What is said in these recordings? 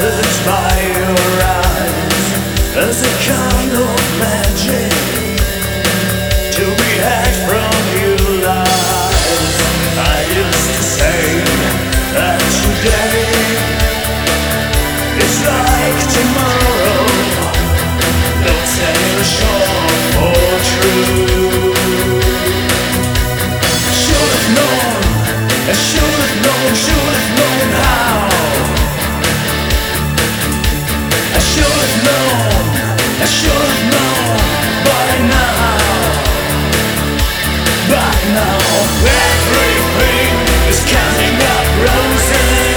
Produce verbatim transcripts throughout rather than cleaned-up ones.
it by your eyes as a kind of magic to be had from your lies. I used to say that today is like tomorrow, no tale short or true. Should have known, I should have known, should have known how. I should have known, I should have known by now. But now everything is counting up roses.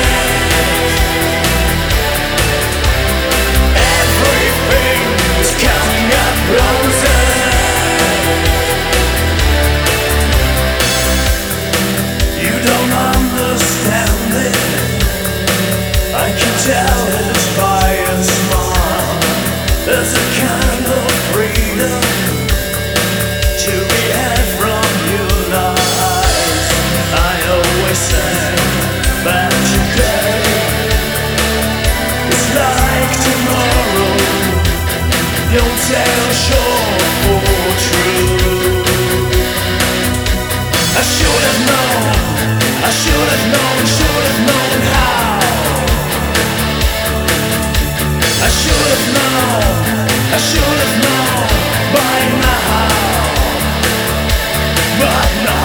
Everything is counting up roses. You don't understand it, I can tell it by a smile. There's a kind of freedom to be had from your lies. I always say that today is like tomorrow, don't tell short or true. I should have known, I should have known, should have known how. I should have known, I should have known by now. But now